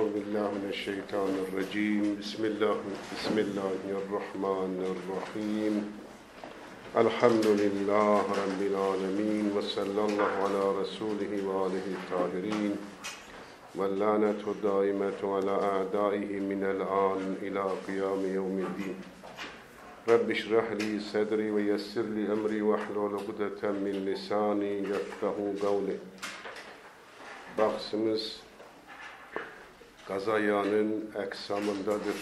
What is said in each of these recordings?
Euzubillahimineşşeytanirracim. Bismillahirrahmanirrahim. Elhamdülillahi Rabbil alemin. Ve sallallahu ala Resulihi ve alihi tahirin. Ve lanetu daimetu ala a'daihi minel an ila kıyami yevmiddin. Rabbi şrah li sadri ve yessir li emri ve hlul ukdeten min lisani yefkahu kavli. Bahsimiz Gazayanın eksamındadır.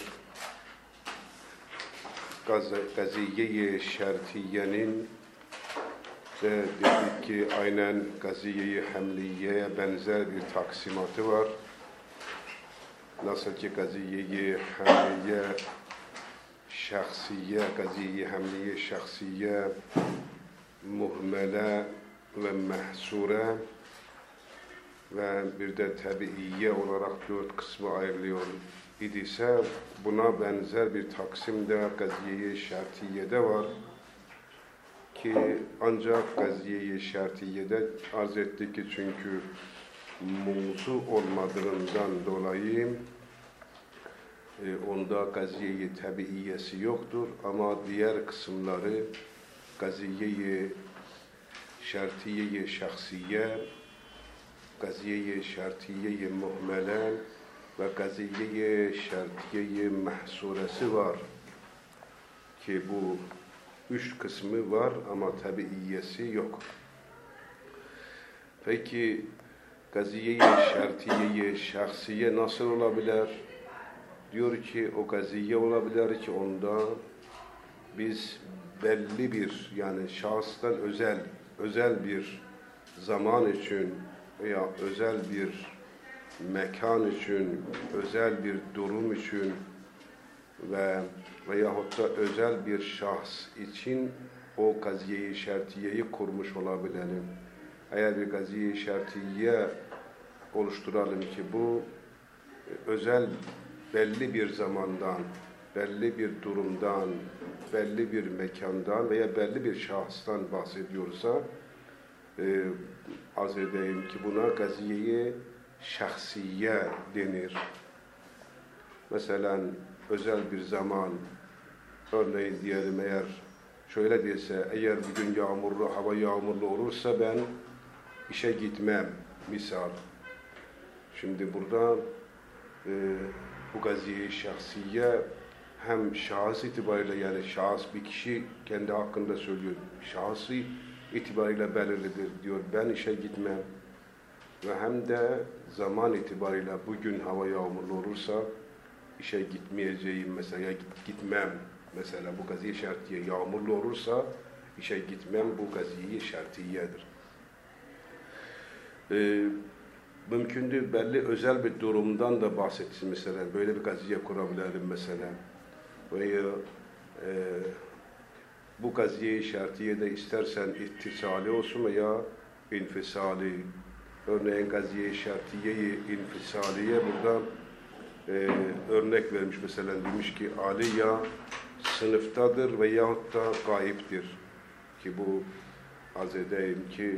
Gaziye-i şertiyenin de dedik ki aynen Gaziye-i Hemliye'ye benzer bir taksimatı var. Nasıl ki Gaziye-i Hemliye şahsiye, Gaziye-i Hemliye şahsiye, muhmele ve mehsure ve bir de tabiiye olarak 4 kısmı ayrılıyor idiyse buna benzer bir taksim de Gaziye-i Şertiye'de var ki ancak Gaziye-i Şertiye'de arz ettik ki çünkü mevzu olmadığından dolayı onda Gaziye-i tabiiyesi yoktur ama diğer kısımları Gaziye-i Şertiye-i şahsiye, Gaziye-i Şertiye-i muhmele ve Gaziye-i Şertiye-i mehsuresi var ki bu 3 kısmı var ama tabiiyesi yok. Peki Gaziye-i Şertiye-i şahsiye nasıl olabilir? Diyor ki o gaziye olabilir ki onda biz belli bir yani şahıstan özel bir zaman için veya özel bir mekan için, özel bir durum için veyahut da özel bir şahs için o gaziye-i şertiyeyi kurmuş olabilelim. Eğer bir gaziye-i şertiye oluşturalım ki bu özel belli bir zamandan, belli bir durumdan, belli bir mekandan veya belli bir şahıstan bahsediyorsa arz edeyim ki buna gaziye-i şahsiye denir. Mesela özel bir zaman, örneğin diyelim eğer şöyle dese, eğer bir gün yağmurlu, hava yağmurlu olursa ben işe gitmem, misal. Şimdi burada bu gaziye-i şahsiye hem şahıs itibariyle yani şahıs bir kişi kendi hakkında söylüyor, şahsı itibariyle belirlidir diyor, ben işe gitmem. Ve hem de zaman itibariyle bugün hava yağmurlu olursa işe gitmeyeceğim mesela, gitmem. Mesela bu gaziye şertiye yağmurlu olursa işe gitmem, bu gaziye şertiyedir. Mümkündür belli özel bir durumdan da bahsetsin mesela, böyle bir gaziye kurabilirim mesela. Veya bu gaziye-i şertiyede istersen ittisali olsun veya infisali. Örneğin gaziye-i şertiye-i infisaliye burada örnek vermiş mesela, demiş ki Ali ya sınıftadır veyahut da gayiptir. Ki bu arz edeyim ki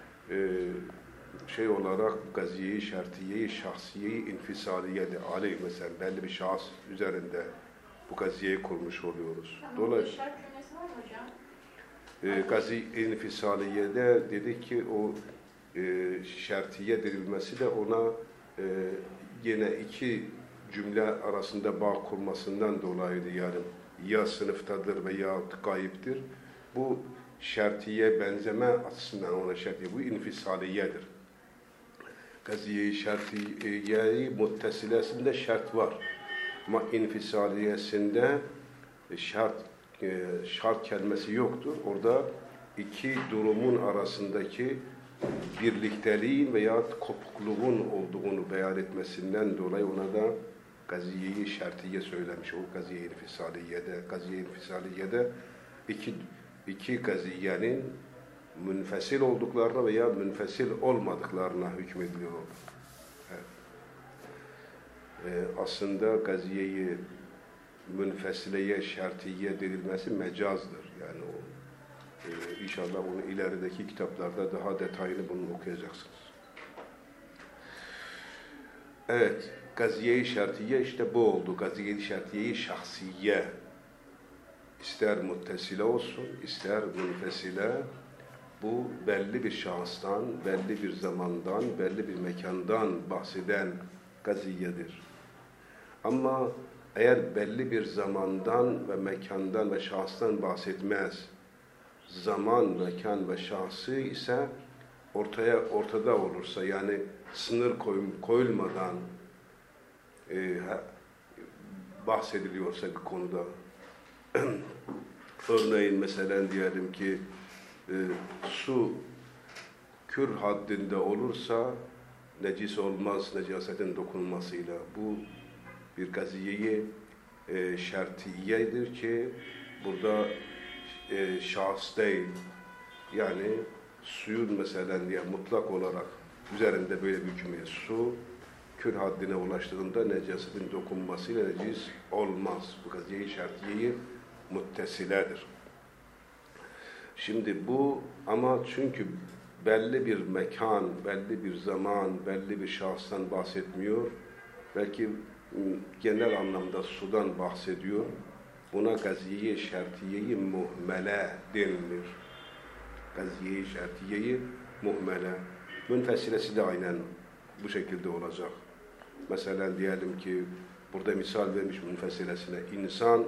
şey olarak gaziye-i şertiye-i şahsiye-i infisaliyedir. Ali mesela belli bir şahıs üzerinde bu gaziyeyi kurmuş oluyoruz. Dolayısıyla gazi infisaliye'de dedik ki o şertiye denilmesi de ona yine iki cümle arasında bağ kurmasından dolayıydı yani ya sınıftadır veya gayiptir. Bu şertiye benzeme açısından ona şertiye, bu infisaliyedir. Gaziye-i şertiye-i muttesilesinde şart var. Ama infisaliyesinde şart kelimesi yoktur. Orada iki durumun arasındaki birlikteliğin veya kopukluğun olduğunu beyan etmesinden dolayı ona da gaziye-i şertiye söylemiş. O gaziye-i infisaliye'de iki gaziyenin münfesil olduklarına veya münfesil olmadıklarına hükmediliyor. Evet. Aslında gaziye-i münfesileye şertiye denilmesi mecazdır. Yani o inşallah onu ilerideki kitaplarda daha detaylı bunu okuyacaksınız. Evet. gaziye-i şertiye işte bu oldu. Gaziye-i şertiye-i şahsiye. İster muttesile olsun, ister münfesile, bu belli bir şahıstan, belli bir zamandan, belli bir mekandan bahseden gaziyedir. Ama eğer belli bir zamandan ve mekandan ve şahıstan bahsetmez, zaman, mekan ve şahsı ise ortada olursa, yani sınır koyulmadan bahsediliyorsa bir konuda, örneğin mesela diyelim ki su kür haddinde olursa necis olmaz necasetin dokunmasıyla. Bu bir gaziye-i şertiyedir ki burada şahıs değil, yani suyun mesela diye mutlak olarak üzerinde böyle bir cümle, su kür haddine ulaştığında necasetin dokunmasıyla necis olmaz. Bu gaziye-i şertiye-i muttesiledir. Şimdi bu ama çünkü belli bir mekan, belli bir zaman, belli bir şahıstan bahsetmiyor. Belki genel anlamda sudan bahsediyor. Buna gaziye-i şertiye-i muhmele denilir. Gaziye-i şertiye-i muhmele. Münfesilesi de aynen bu şekilde olacak. Mesela diyelim ki burada misal vermiş münfesilesine, insan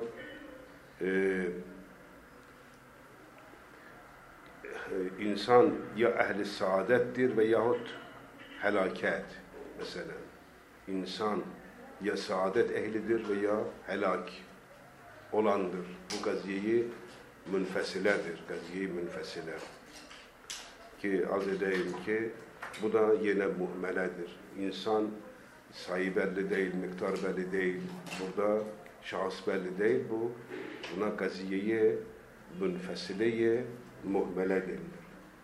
insan ya ehli saadettir veyahut helaket mesela. İnsan ya saadet ehlidir veya helak olandır. Bu gaziye-i münfesiledir. Gaziye-i münfesile. Ki arz edeyim ki bu da yine muhmeledir. İnsan sayı belli değil, miktar belli değil. Burada şahıs belli değil. Buna gaziye-i münfesile-i muhmele denilir.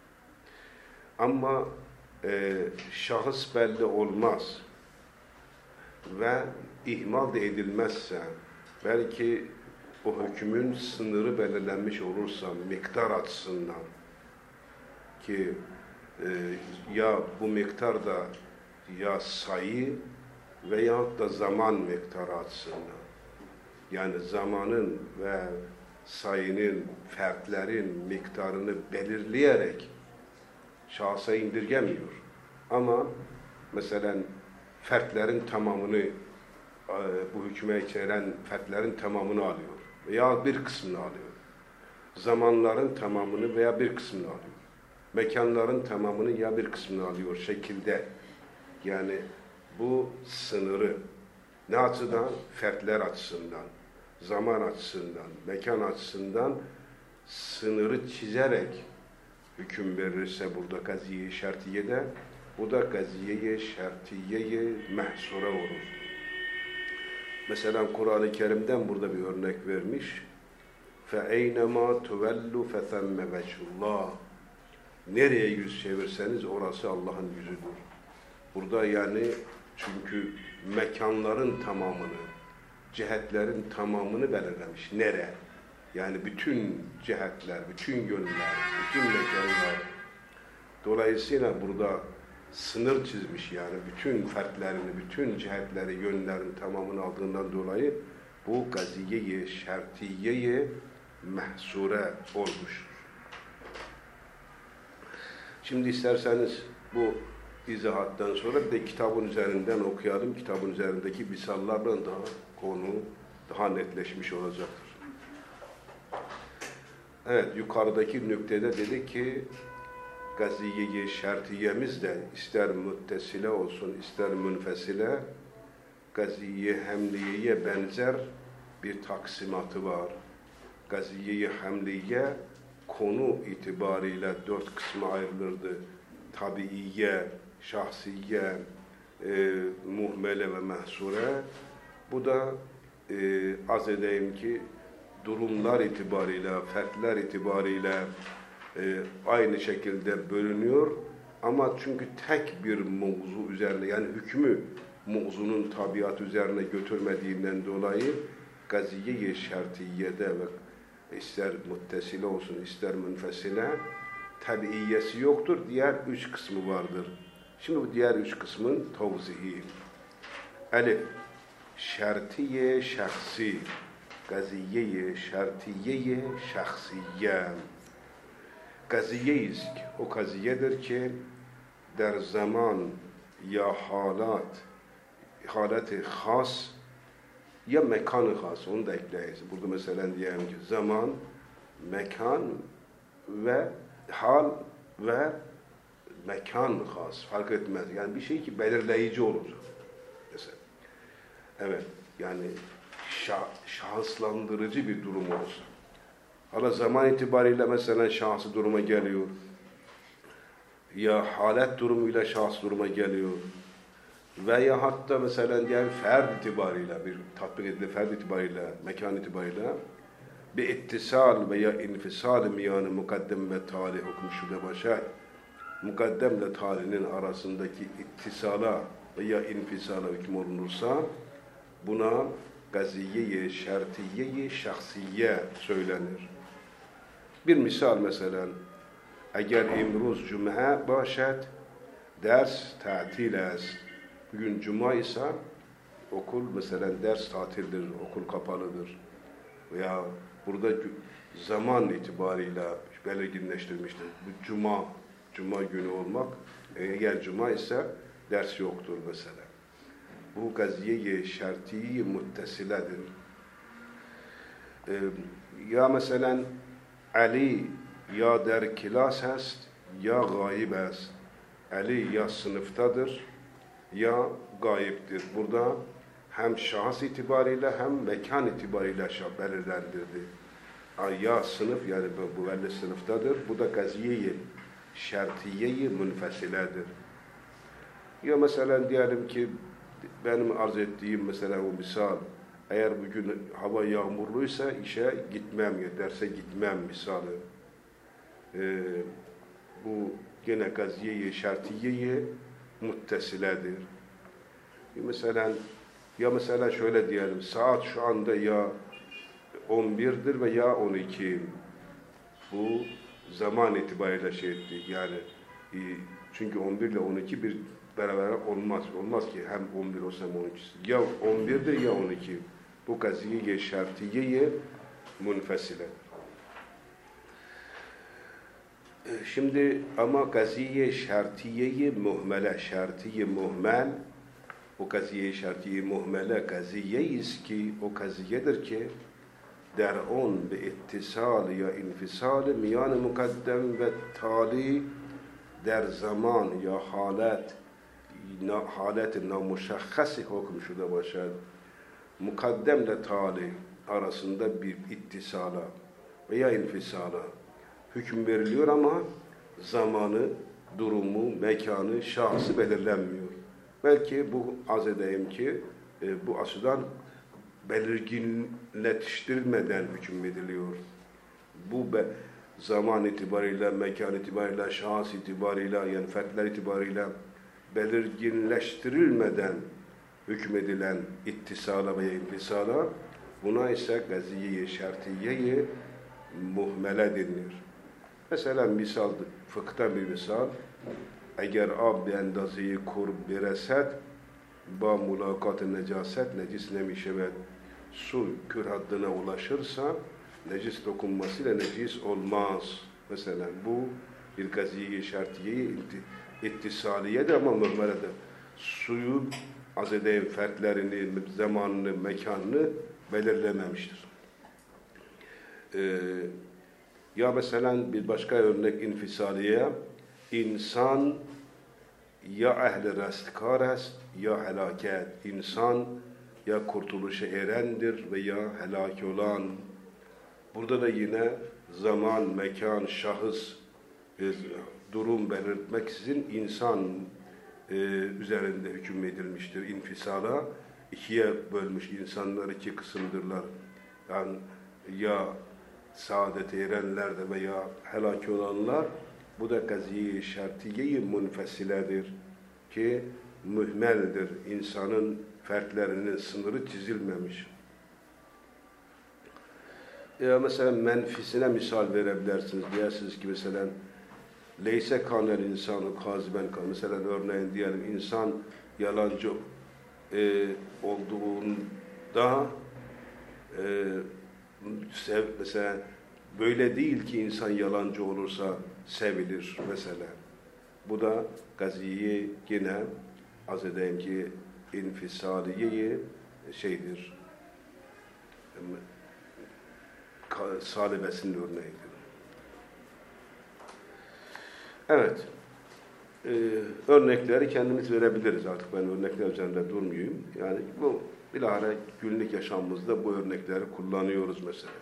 Ama şahıs belli olmaz ve ihmal de edilmezse, belki o hükmün sınırı belirlenmiş olursa miktar açısından ki ya bu miktar da ya sayı veyahut da zaman miktarı açısından, yani zamanın ve sayının, fertlerin miktarını belirleyerek şahsa indirgemiyor. Ama mesela fertlerin tamamını, bu hükme içeren fertlerin tamamını alıyor veya bir kısmını alıyor. Zamanların tamamını veya bir kısmını alıyor. Mekanların tamamını ya bir kısmını alıyor şekilde. Yani bu sınırı ne açıdan? Fertler açısından, zaman açısından, mekan açısından sınırı çizerek hüküm verirse burada gaziye-i şertiyede, bu da gaziye-i şertiye-i mehsure olur. Mesela Kur'an-ı Kerim'den burada bir örnek vermiş. فَاَيْنَمَا تُوَلُّ فَثَمَّ وَجْهُ اللّٰهِ Nereye yüz çevirseniz orası Allah'ın yüzüdür. Burada yani çünkü mekanların tamamını, cihetlerin tamamını belirlemiş. Nere? Yani bütün cihetler, bütün yönler, bütün mekanlar. Dolayısıyla burada sınır çizmiş, yani bütün fertlerini, bütün cihetleri, yönlerin tamamını aldığından dolayı bu gaziye-i şertiye-i mehsure olmuş. Şimdi isterseniz bu izahattan sonra bir de kitabın üzerinden okuyalım. Kitabın üzerindeki misallarla daha konu daha netleşmiş olacaktır. Evet, yukarıdaki nüktede dedi ki gaziye-i şertiyemiz de ister muttesile olsun, ister münfesile gaziye-i hemliyeye benzer bir taksimatı var. Gaziye-i hemliye konu itibariyle 4 kısma ayrılırdı. Tabiiye, şahsiye, muhmele ve mehsure. Bu da arz edeyim ki durumlar itibariyle, fertler itibariyle aynı şekilde bölünüyor. Ama çünkü tek bir mevzu üzerine, yani hükmü mevzunun tabiatı üzerine götürmediğinden dolayı gaziye-i şertiyede ve ister muttesile olsun, ister münfesile tabiiyesi yoktur. Diğer 3 kısmı vardır. Şimdi bu diğer 3 kısmın tevzihi. Elif, şertiye şahsi, gaziye şertiye şahsiye. Gaziye-ist, o gaziyedir ki der zaman ya haleti has ya mekanı has, onu da ekleyiz. Burada mesela diyelim ki zaman, mekan ve hal ve mekan has, fark etmez. Yani bir şey ki belirleyici olacak. Mesela. Evet, yani şahıslandırıcı bir durum olsun. Hala zaman itibariyle mesela şahsı duruma geliyor. Ya halet durumuyla şahs duruma geliyor. Veya hatta mesela diğer ferd itibariyle, bir tatbik edilen ferd itibariyle, mekan itibariyle bir ittisal veya infisal miyanı mukaddem ve tali hükmü şude başa, mukaddemle talinin arasındaki ittisala veya infisala hüküm olunursa buna gaziye-i şertiye-i şahsiye söylenir. Bir misal mesela, eğer imruz cuma başet, ders tatil est. Bugün cuma ise okul mesela ders tatildir, okul kapalıdır. Veya burada zaman itibarıyla belirginleştirmiştir. Bu cuma günü olmak, eğer cuma ise ders yoktur mesela. Bu gaziye-i şerti-i muttesiledir. Ya mesela Ali ya der kilas est, ya gayib est. Ali ya sınıftadır, ya gayiptir. Burada hem şahıs itibariyle hem mekan itibariyle belirlendirdi. Ya sınıf, yani bu belli sınıftadır. Bu da gaziye-i şertiye-i münfesiledir. Ya mesela diyelim ki benim arz ettiğim mesela o misal, eğer bugün hava yağmurluysa işe gitmem, derse gitmem misali. Bu gene gaziye-i şertiye-i muttesiledir. Mesela şöyle diyelim, saat şu anda ya 11'dir veya 12. Bu zaman itibariyle şey ettik yani. Çünkü 11 ile 12 bir beraber olmaz. Olmaz ki hem 11 olsa hem 12. Ya 11'dir ya 12. Bu gaziye-i şertiye-i münfesile. Şimdi ama gaziye-i şertiye-i muhmele, şerti-i muhmel, o gaziye-i şerti-i muhmele gaziye-ist ki, o gaziyedir ki der on bi ittisal ya infisal miyan mukaddem ve tali der zaman ya halet namuşakhasi hüküm şurada başlar. Mukaddemle tali arasında bir ittisala veya infisala hüküm veriliyor ama zamanı, durumu, mekanı, şahsı belirlenmiyor. Belki bu arz edeyim ki bu açıdan belirginleştirilmeden hüküm ediliyor. Bu zaman itibariyle, mekan itibariyle, şahs itibariyle, yani fertler itibariyle belirginleştirilmeden hükmedilen ittisala veya infisala, buna ise gaziye-i şertiye-i muhmele denilir. Mesela misal, fıkta bir misal, eğer ab bir endazeyi kurb bereset, ba mulakat-ı necaset, necis nemişevet, su kür haddına ulaşırsa, necis dokunmasıyla necis olmaz. Mesela bu bir gaziye-i şertiye-i ittisaliyedir ama muhmeledir. Suyu az edeyim fertlerini, zamanını, mekanını belirlememiştir. Ya mesela bir başka örnek infisaliye, insan ya ehli restkar est ya helaket. İnsan ya kurtuluşa erendir veya helak olan. Burada da yine zaman, mekan, şahıs, durum belirtmeksizin insan üzerinde hüküm edilmiştir. İnfisala ikiye bölmüş, insanlar iki kısımdırlar. Yani ya saadete erenler de veya helak olanlar, bu da gaziye-i şertiye-i münfesiledir ki mühmeldir. İnsanın fertlerinin sınırı çizilmemiş. Ya mesela menfisine misal verebilirsiniz. Diyersiniz ki mesela leyse kanel insanı kaziben kan. Mesela örneğin diyelim insan yalancı olduğunda mesela böyle değil ki insan yalancı olursa sevilir mesela. Bu da gaziyi yine az edeyim ki infisaliyeyi şeydir, salibesinin örneğidir. Evet. Örnekleri kendimiz verebiliriz artık. Ben örnekler üzerinde durmayayım. Yani bu bilahare günlük yaşamımızda bu örnekleri kullanıyoruz mesela.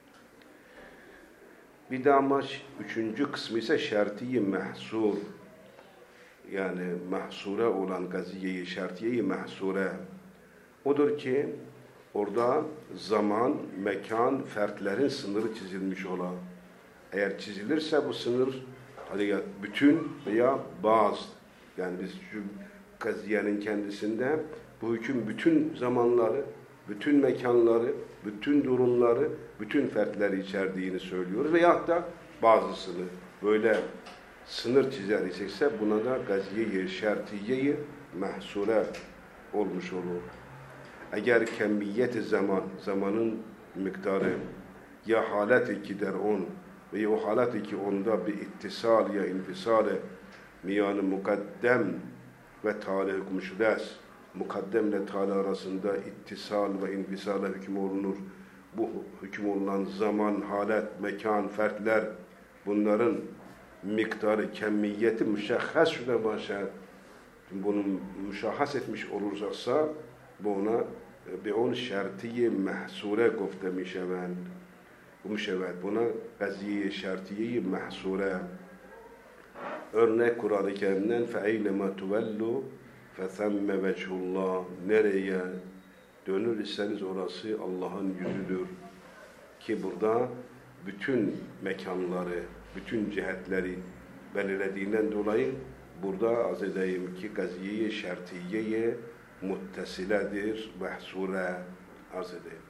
Bir de ama üçüncü kısmı ise şertiyi mehsur. Yani mahsure olan gaziyeyi, şertiyeyi mahsure. Odur ki orada zaman, mekan, fertlerin sınırı çizilmiş olan. Eğer çizilirse bu sınır bütün veya bazı, yani biz şu gaziyenin kendisinde bu hüküm bütün zamanları, bütün mekanları, bütün durumları, bütün fertleri içerdiğini söylüyoruz veyahut da bazısını böyle sınır çizer ise buna da gaziye-i şertiye-i mahsure olmuş olur. Eğer kemmiyet-i zamanın miktarı ya halet-i gider on ve o halet-i ki onda bir ittisal ya infisale miyanı mukaddem ve tali hükmü şudes, mukaddemle tali arasında ittisal ve infisale hüküm olunur. Bu hüküm olunan zaman, halet, mekan, fertler, bunların miktarı, kemmiyeti müşahhas şuna başlar. Bunu müşahhas etmiş olursa buna on şertiye mahsure gofte mişevend. Buna gaziye şertiye mahsure. Örnek Kur'an-ı Kerim'den فَاَيْلَمَا تُوَلُّ فَثَمَّ وَجْهُ اللّٰهِ. Nereye dönürseniz orası Allah'ın yüzüdür. Ki burada bütün mekanları, bütün cihetleri belirlediğinden dolayı burada az edeyim ki gaziye-i şertiye-i muttesiledir, mahsure arz edeyim.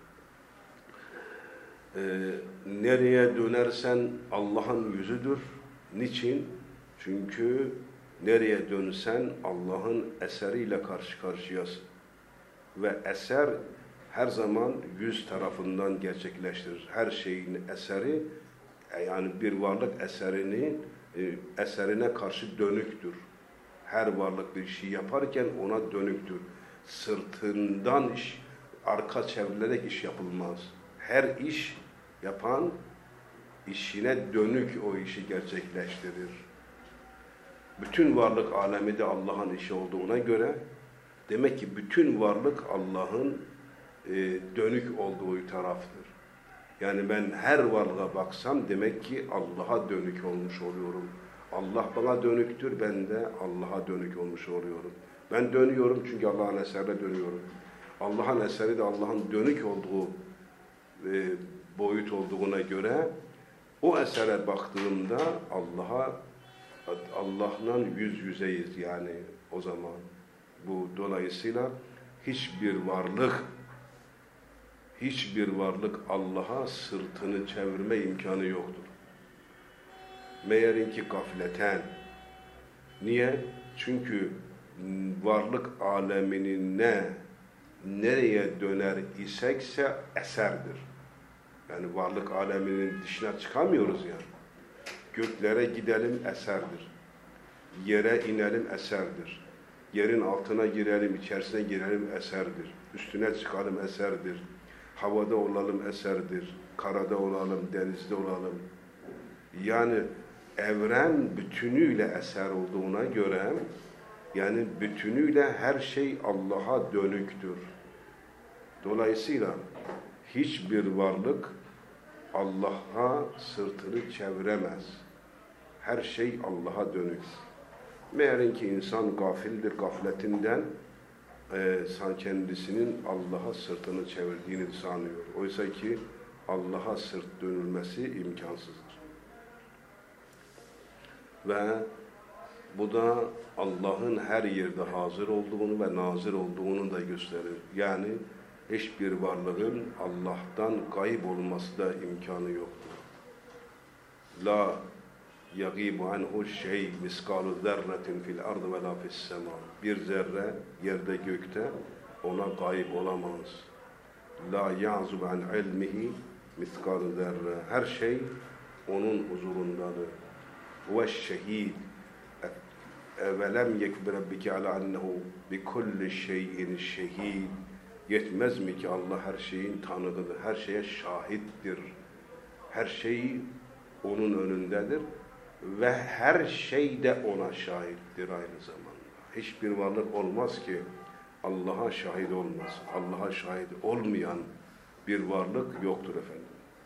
Nereye dönersen Allah'ın yüzüdür. Niçin? Çünkü nereye dönsen Allah'ın eseriyle karşı karşıyasın. Ve eser her zaman yüz tarafından gerçekleştirir. Her şeyin eseri, yani bir varlık eserine karşı dönüktür. Her varlık bir şey yaparken ona dönüktür. Sırtından arka çevrilerek iş yapılmaz. Her iş yapan işine dönük o işi gerçekleştirir. Bütün varlık alemi de Allah'ın işi olduğuna göre demek ki bütün varlık Allah'ın dönük olduğu taraftır. Yani ben her varlığa baksam demek ki Allah'a dönük olmuş oluyorum. Allah bana dönüktür, ben de Allah'a dönük olmuş oluyorum. Ben dönüyorum çünkü Allah'ın eserine dönüyorum. Allah'ın eseri de Allah'ın dönük olduğu boyut olduğuna göre o esere baktığımda Allah'la yüz yüzeyiz yani o zaman. Bu dolayısıyla hiçbir varlık Allah'a sırtını çevirme imkanı yoktur. Meğerin ki gafleten. Niye? Çünkü varlık aleminin nereye döner isekse eserdir. Yani varlık aleminin dışına çıkamıyoruz yani. Göklere gidelim eserdir. Yere inelim eserdir. Yerin altına girelim, içerisine girelim eserdir. Üstüne çıkalım eserdir. Havada olalım eserdir. Karada olalım, denizde olalım. Yani evren bütünüyle eser olduğuna göre yani bütünüyle her şey Allah'a dönüktür. Dolayısıyla hiçbir varlık Allah'a sırtını çeviremez. Her şey Allah'a dönük. Meğerin ki insan gafildir, gafletinden kendisinin Allah'a sırtını çevirdiğini sanıyor. Oysa ki Allah'a sırt dönülmesi imkansızdır. Ve bu da Allah'ın her yerde hazır olduğunu ve nazır olduğunu da gösterir. Yani hiçbir varlığın Allah'tan gayb olması da imkanı yoktur. La yagibu anhu şey miskalu zerretin fil ardı ve la fis sema. Bir zerre yerde gökte ona gayb olamaz. La ya'zub an ilmihi miskal zerre. Her şey onun huzurundadır. Ve şehid. Evelem yekbi rabbike ala ennehu bi kulli şeyin şehid. Yetmez mi ki Allah her şeyin tanığıdır, her şeye şahittir. Her şey onun önündedir ve her şey de ona şahittir aynı zamanda. Hiçbir varlık olmaz ki Allah'a şahit olmaz. Allah'a şahit olmayan bir varlık yoktur efendim.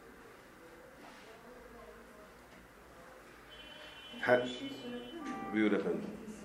Buyur efendim.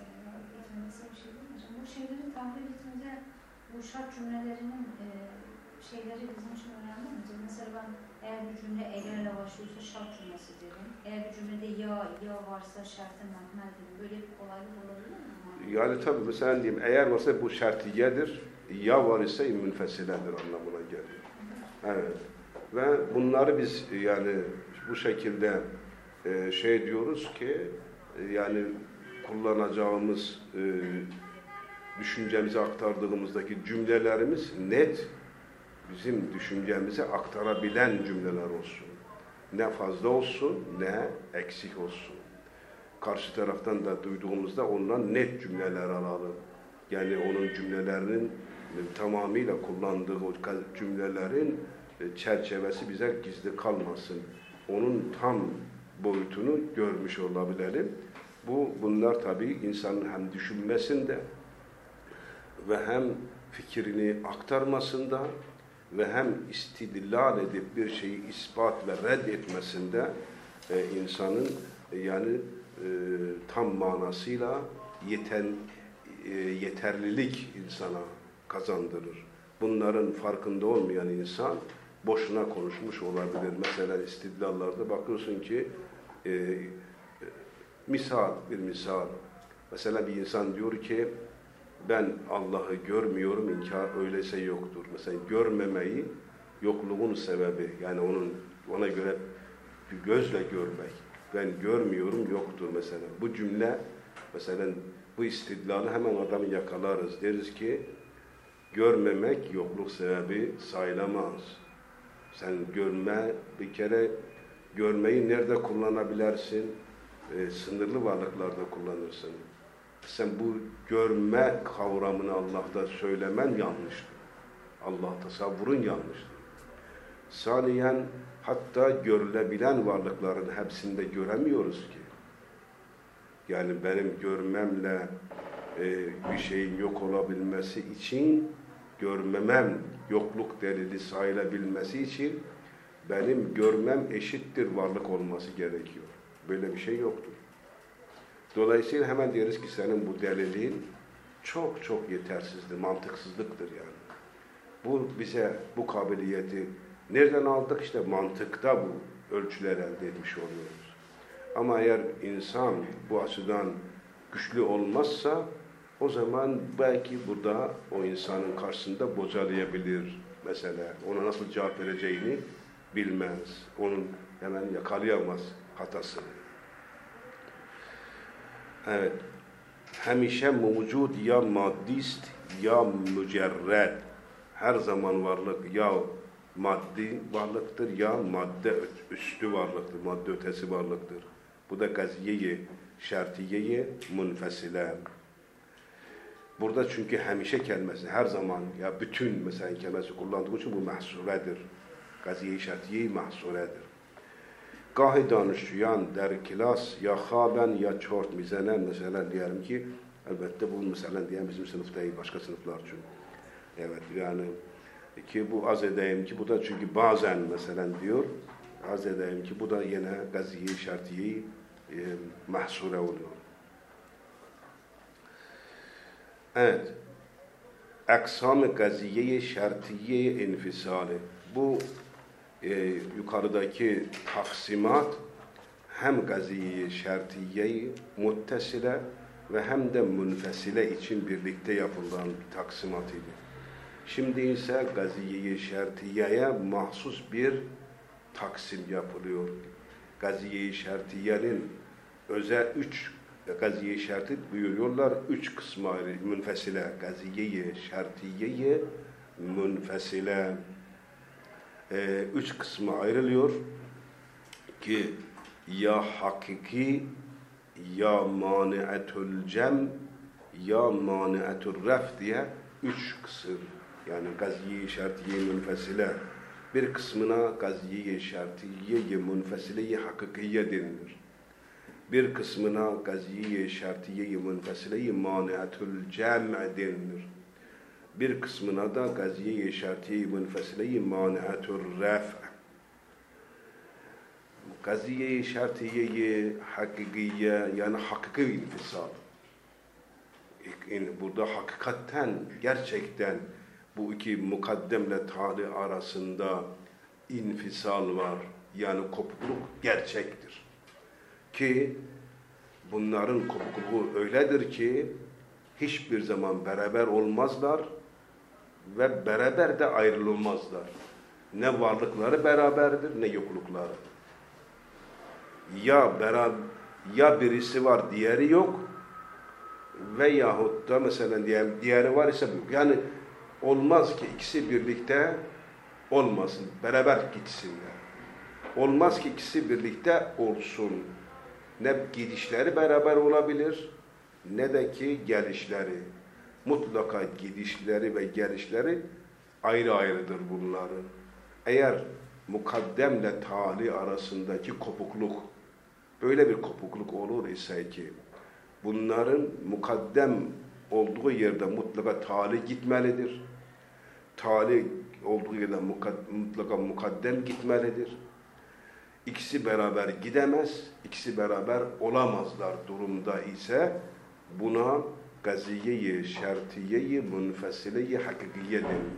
Bu şeyleri tahmin etmede bu şart cümlelerinin şeyleri bizim için önemli mi? Mesela ben eğer bir cümle eğerle başlıyorsa şart cümlesi dedim. Eğer bir cümlede ya varsa şartın mahmel dedim. Böyle bir kolaylık olabilir mi? Yani tabii mesela diyeyim, eğer varsa bu şartiyedir, ya var ise münfesiledir anlamına geliyor. Evet. Ve bunları biz yani bu şekilde diyoruz ki yani kullanacağımız düşüncemizi aktardığımızdaki cümlelerimiz net bizim düşüncemizi aktarabilen cümleler olsun. Ne fazla olsun ne eksik olsun. Karşı taraftan da duyduğumuzda ondan net cümleler alalım. Yani onun cümlelerinin tamamıyla kullandığı o cümlelerin çerçevesi bize gizli kalmasın. Onun tam boyutunu görmüş olabilelim. Bunlar tabii insanın hem düşünmesinde ve hem fikrini aktarmasında ve hem istidlal edip bir şeyi ispat ve red etmesinde insanın yani tam manasıyla yeterlilik insana kazandırır. Bunların farkında olmayan insan boşuna konuşmuş olabilir. Mesela istidlallarda bakıyorsun ki bir misal. Mesela bir insan diyor ki ben Allah'ı görmüyorum, inkar öyleyse yoktur. Mesela görmemeyi yokluğun sebebi, yani ona göre bir gözle görmek. Ben görmüyorum yoktur mesela. Bu cümle mesela bu istidlalı hemen adamı yakalarız. Deriz ki görmemek yokluk sebebi sayılamaz. Sen bir kere görmeyi nerede kullanabilirsin? Sınırlı varlıklarda kullanırsın. Sen bu görme kavramını Allah'ta söylemen yanlıştır. Allah tasavvurun yanlıştır. Saniyen hatta görülebilen varlıkların hepsinde göremiyoruz ki. Yani benim görmemle bir şeyin yok olabilmesi için, görmemem yokluk delili sayılabilmesi için benim görmem eşittir varlık olması gerekiyor. Böyle bir şey yoktur. Dolayısıyla hemen deriz ki senin bu delilin çok çok yetersizdir, mantıksızlıktır yani. Bize bu kabiliyeti nereden aldık? İşte mantıkta bu ölçüler elde etmiş oluyoruz. Ama eğer insan bu açıdan güçlü olmazsa o zaman belki burada o insanın karşısında bocalayabilir mesela. Ona nasıl cevap vereceğini bilmez. Onun hemen yakalayamaz hatasını. Evet. Hemişe mevcud ya maddist ya mücerred. Her zaman varlık ya maddi varlıktır ya madde üstü varlıktır, madde ötesi varlıktır. Bu da gaziye-i şartiye-i münfesile. Burada çünkü hemişe kelimesi her zaman ya bütün mesela kelimesi kullandığı için bu mahsuredir. Gaziye-i şartiye-i mahsuredir. Gahi danışuyan der kilas ya haben ya çort mizenen mesela diyelim ki elbette bu mesela diyelim bizim sınıf değil başka sınıflar için. Evet yani ki bu az edeyim ki bu da çünkü bazen mesela diyor az edeyim ki bu da yine gaziye-i şartiye-i mahsure oluyor. Evet. Aksam-ı gaziye-i şartiye-i infisali. Bu yukarıdaki taksimat hem gaziye-i şartiye-i muttesile ve hem de münfesile için birlikte yapılan bir taksimat idi. Şimdi ise gaziye-i şartiyeye mahsus bir taksim yapılıyor. Gaziye-i şartiyenin gaziye-i şerti buyuruyorlar. 3 kısma ayrı. Münfesile, gaziye-i şertiye-i münfesile. 3 kısma ayrılıyor ki ya hakiki, ya mani'atul cem, ya mani'atul ref diye 3 kısım. Yani gaziye-i şertiye-i münfesile. Bir kısmına gaziye-i şertiye-i münfesile-i hakikiye denilir. Bir kısmına gaziye-i şertiye-i münfesile-i mani'atul cem denilir. Bir kısmına da gaziye-i şertiye-i münfesile-i mani'atul ref. Gaziye-i şertiye-i hakikiye yani hakiki infisal. Burada hakikaten, gerçekten bu iki mukaddemle tali arasında infisal var. Yani kopukluk gerçektir. Ki bunların kopukluğu öyledir ki hiçbir zaman beraber olmazlar ve beraber de ayrılmazlar. Ne varlıkları beraberdir ne yoklukları. Ya birisi var diğeri yok veyahut da mesela diğeri var ise bu. Yani olmaz ki ikisi birlikte olmasın, beraber gitsinler. Olmaz ki ikisi birlikte olsun. Ne gidişleri beraber olabilir, ne de ki gelişleri. Mutlaka gidişleri ve gelişleri ayrı ayrıdır bunların. Eğer mukaddemle tali arasındaki kopukluk, böyle bir kopukluk olur ise ki, bunların mukaddem olduğu yerde mutlaka tali gitmelidir. Tali olduğu yerde mutlaka mukaddem gitmelidir. İkisi beraber gidemez, ikisi beraber olamazlar durumda ise buna gaziye-i şertiye-i münfesile-i hakikiye denir.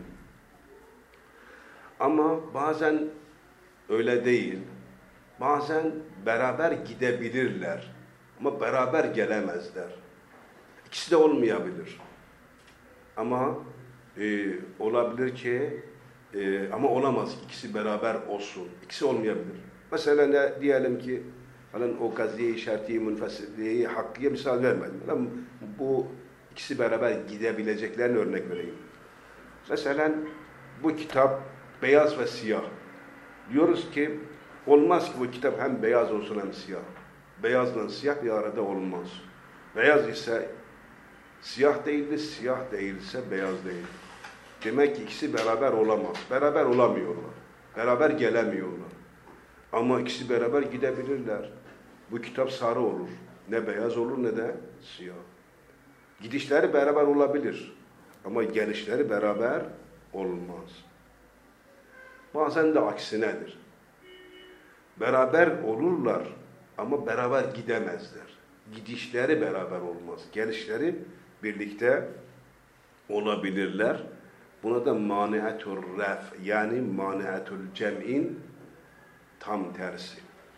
Ama bazen öyle değil. Bazen beraber gidebilirler ama beraber gelemezler. İkisi de olmayabilir. Ama olabilir ki ama olamaz. İkisi beraber olsun. İkisi olmayabilir. Mesela ne diyelim ki o gaziye-i şertiye-i münfesile-i hakkiye misal vermedim. Bu ikisi beraber gidebileceklerini örnek vereyim. Mesela bu kitap beyaz ve siyah. Diyoruz ki olmaz ki bu kitap hem beyaz olsun hem siyah. Beyazla siyah bir arada olmaz. Beyaz ise siyah değildir, siyah değilse beyaz değil. Demek ki ikisi beraber olamaz. Beraber olamıyorlar. Beraber gelemiyorlar. Ama ikisi beraber gidebilirler. Bu kitap sarı olur. Ne beyaz olur ne de siyah. Gidişleri beraber olabilir. Ama gelişleri beraber olmaz. Bazen de aksinedir. Beraber olurlar ama beraber gidemezler. Gidişleri beraber olmaz. Gelişleri birlikte olabilirler. Buna da mani'atul ref yani mani'atul cem'in tam tersi.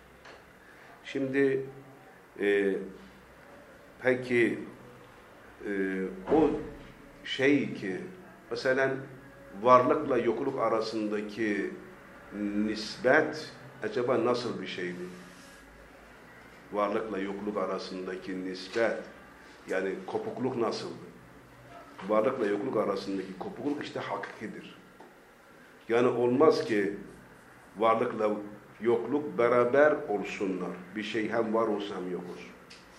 Şimdi peki o şey ki mesela varlıkla yokluk arasındaki nispet acaba nasıl bir şeydi? Varlıkla yokluk arasındaki nispet yani kopukluk nasıldı? Varlıkla yokluk arasındaki kopukluk işte hakikidir. Yani olmaz ki varlıkla yokluk beraber olsunlar. Bir şey hem var olsa hem yok olsun.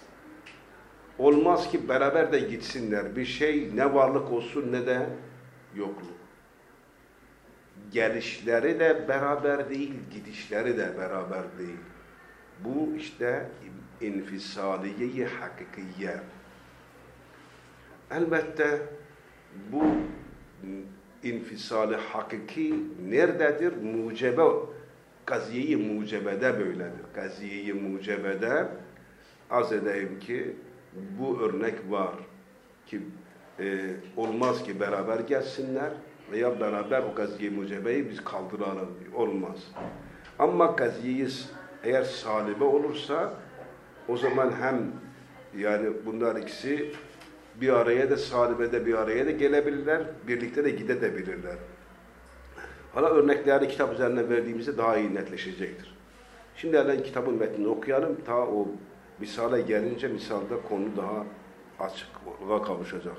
Olmaz ki beraber de gitsinler. Bir şey ne varlık olsun ne de yokluk. Gelişleri de beraber değil, gidişleri de beraber değil. Bu işte infisaliye-i hakikiye. Elbette bu infisali hakiki nerededir? Mucebe, gaziye-i mucebede böyledir. Gaziye-i mucebede arz edeyim ki bu örnek var ki olmaz ki beraber gelsinler veya beraber o gaziye-i mucebeyi biz kaldıralım. Olmaz. Ama gaziye-i eğer salibe olursa o zaman hem yani bunlar ikisi bir araya da salibede bir araya da gelebilirler, birlikte de gidebilirler. Hala örneklerini kitap üzerine verdiğimizde daha iyi netleşecektir. Şimdi hemen kitabın metnini okuyalım. Ta o Misale gelince misalda konu daha açıklığa kavuşacak.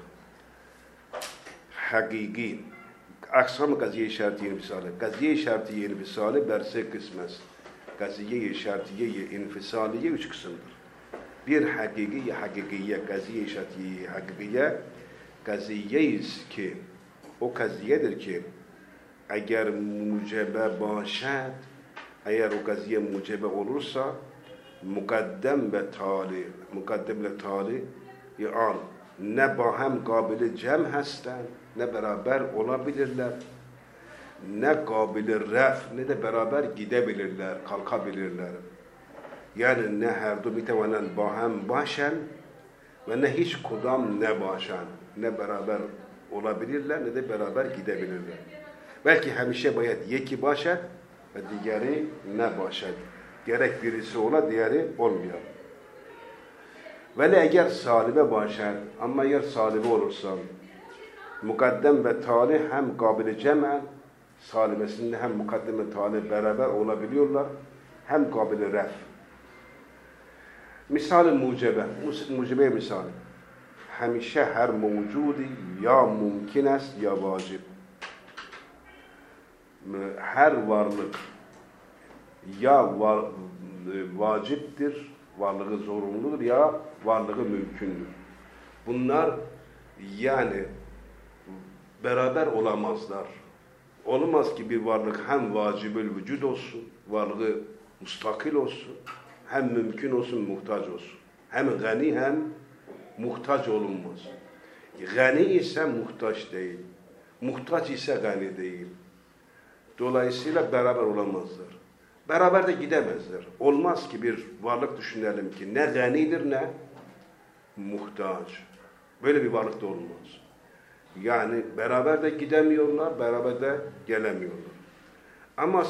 Hakiki. Aksam gaziye şartiye infisali. Gaziye şartiye infisali berse kısmez. Gaziye şartiye infisaliye 3 kısımdır. Bir hakikiye, gaziye şartiye hakikiye, gaziyeyiz ki, o gaziyedir ki, eğer mucebe başad, eğer o gaziye mucebe olursa, mukaddem ve tali, yani ne bahem kabili cem hesten, ne beraber olabilirler, ne kabili ref, ne de beraber gidebilirler, kalkabilirler. Yani ne her du mitevenen bahem başen ve ne hiç kudam ne başen, ne beraber olabilirler, ne de beraber gidebilirler. Belki hemişe bayat yeki başen ve diğeri ne başen. Gerek birisi ola, diğeri olmuyor. Ve eğer salibe başen, ama eğer salibe olursa, mukaddem ve tali hem kabili cem'en, salibesinde hem mukaddem ve tali beraber olabiliyorlar, hem kabili ref. Misal-i mucebe misali. Hemişe her mevcudi ya mümkün est ya vacip. Her varlık ya vaciptir, varlığı zorunludur ya varlığı mümkündür. Bunlar yani beraber olamazlar. Olmaz ki bir varlık hem vacibül vücud olsun, varlığı mustakil olsun, hem mümkün olsun, muhtaç olsun. Hem gani hem muhtaç olunmaz. Gani ise muhtaç değil. Muhtaç ise gani değil. Dolayısıyla beraber olamazlar. Beraber de gidemezler. Olmaz ki bir varlık düşünelim ki ne ganidir ne muhtaç. Böyle bir varlık da olmaz. Yani beraber de gidemiyorlar, beraber de gelemiyorlar. Ama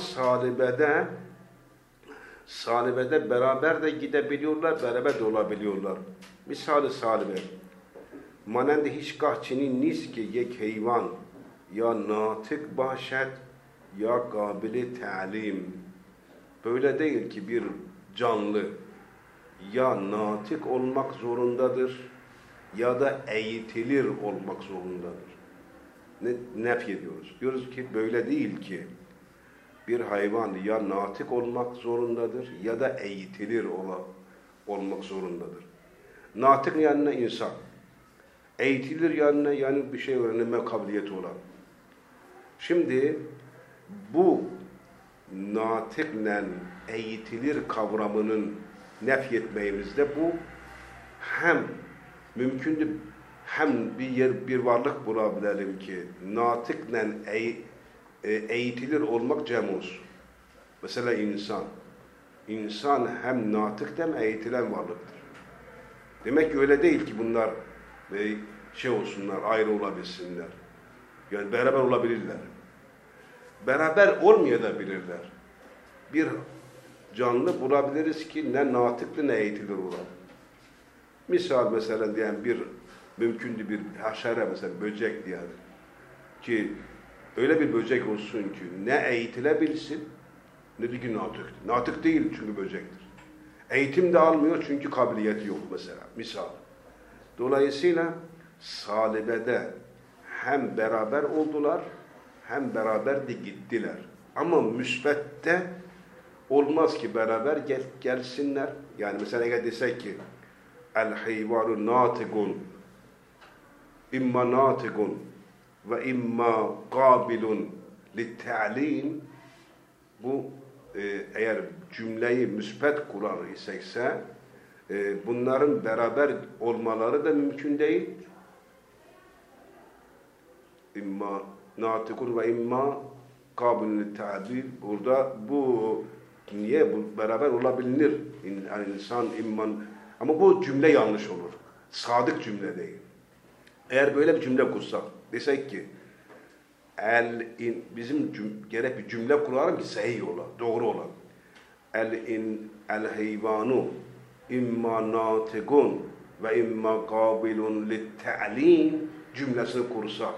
salibede beraber de gidebiliyorlar, beraber de olabiliyorlar. Misali salibe. Manende hiç kahçinin nis ki yek heyvan ya natık başet ya kabili ta'lim. Böyle değil ki bir canlı ya natık olmak zorundadır ya da eğitilir olmak zorundadır. Nef ediyoruz. Diyoruz ki böyle değil ki bir hayvan ya natık olmak zorundadır ya da eğitilir olmak zorundadır. Natık yani insan. Eğitilir yani bir şey öğrenme kabiliyeti olan. Şimdi bu natıkla eğitilir kavramının nefyetmeyimizde bu hem mümkündür hem bir varlık bulabilelim ki natıkla eğitilir olmak cem olsun. Mesela insan. İnsan hem natık hem eğitilen varlıktır. Demek ki öyle değil ki bunlar olsunlar, ayrı olabilsinler. Yani beraber olabilirler. Beraber olmayabilirler. Bir canlı bulabiliriz ki ne natıklı ne eğitilir olan. Misal mesela diyelim bir mümkündü bir haşere mesela böcek diyelim. Ki öyle bir böcek olsun ki ne eğitilebilsin ne de ki natık. Natık değil çünkü böcektir. Eğitim de almıyor çünkü kabiliyeti yok mesela. Misal. Dolayısıyla salibede hem beraber oldular hem beraber de gittiler. Ama müsbette olmaz ki beraber gelsinler. Yani mesela eğer desek ki el-hayvanu natikun imma natikun ve imma kabilun lit-ta'lim, bu eğer cümleyi müsbet kurar ise bunların beraber olmaları da mümkün değil. İmma natikun ve imma kabilun lit-ta'lim. Burada bu niye bu beraber olabilir? Yani insan imman, ama bu cümle yanlış olur. Sadık cümle değil. Eğer böyle bir cümle kursak, desek ki bizim gerek bir cümle kuralım ki sahih olan, doğru olan. El-hayvanu imma natikun ve imma kabilun lit-ta'lim cümlesini kursak,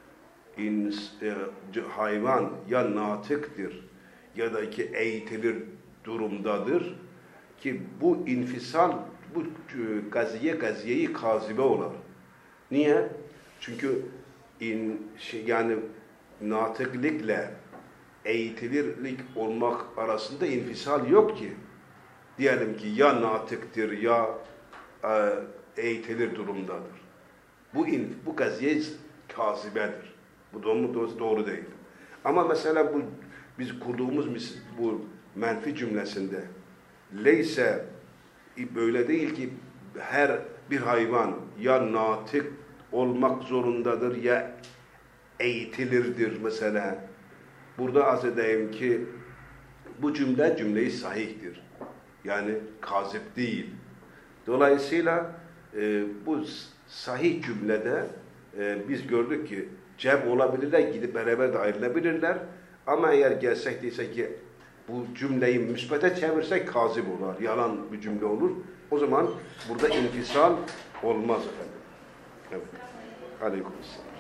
hayvan ya natıktır ya da ki eğitilir durumdadır ki bu infisal bu gaziyeyi kazibe olar. Niye? Çünkü yani natıklıkla eğitilirlik olmak arasında infisal yok ki. Diyelim ki ya natıktır ya eğitilir durumdadır. Bu gaziye kazibedir. Bu doğru değil. Ama mesela biz kurduğumuz bu menfi cümlesinde leyse böyle değil ki her bir hayvan ya natık olmak zorundadır ya eğitilirdir mesela. Burada arz edeyim ki bu cümleyi sahihtir. Yani kazip değil. Dolayısıyla bu sahih cümlede biz gördük ki cem olabilirler, gidip beraber de ayrılabilirler. Ama eğer gelsek desek ki bu cümleyi müsbete çevirsek kazip olur, yalan bir cümle olur. O zaman burada infisal olmaz efendim. Evet. Aleykümselam.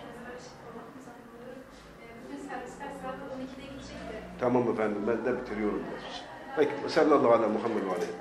Tamam efendim, ben de bitiriyorum. Peki, sallallahu aleyhi ve Muhammed ve aleyhi.